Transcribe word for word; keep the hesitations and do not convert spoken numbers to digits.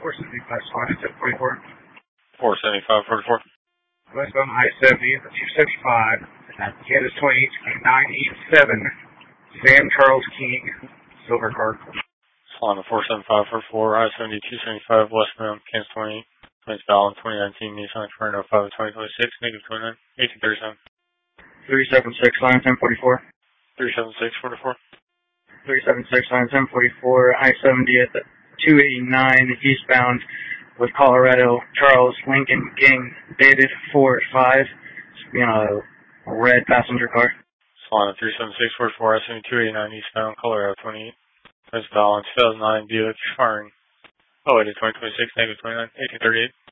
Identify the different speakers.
Speaker 1: four seventy-five, Solana ten forty-four.
Speaker 2: four seventy-five, forty-four.
Speaker 1: Westbound I seventy, two seventy-five, Kansas twenty-eight, nine eighty-seven, Sam Charles King, Silver Car.
Speaker 2: Solana four seventy-five, forty-four, I seventy, two seventy-five, westbound, Kansas twenty-eight, twenty-seven, twenty nineteen, Nissan Inferno five, twenty twenty-six, negative twenty-nine, eighteen thirty-seven.
Speaker 1: three seventy-six, line ten forty-four.
Speaker 2: three seventy-six, forty-four.
Speaker 1: three seventy-six, line ten forty-four, I seventy at the two eighty-nine, eastbound with Colorado, Charles Lincoln King, David four five, you know, a red passenger car.
Speaker 2: Solana three seventy-six, forty-four, I seventy, two eighty-nine, eastbound, Colorado twenty-eight, twenty-seven, two thousand nine, Buick, firing. Oh, it is twenty twenty-six, negative twenty-nine, eighteen thirty-eight.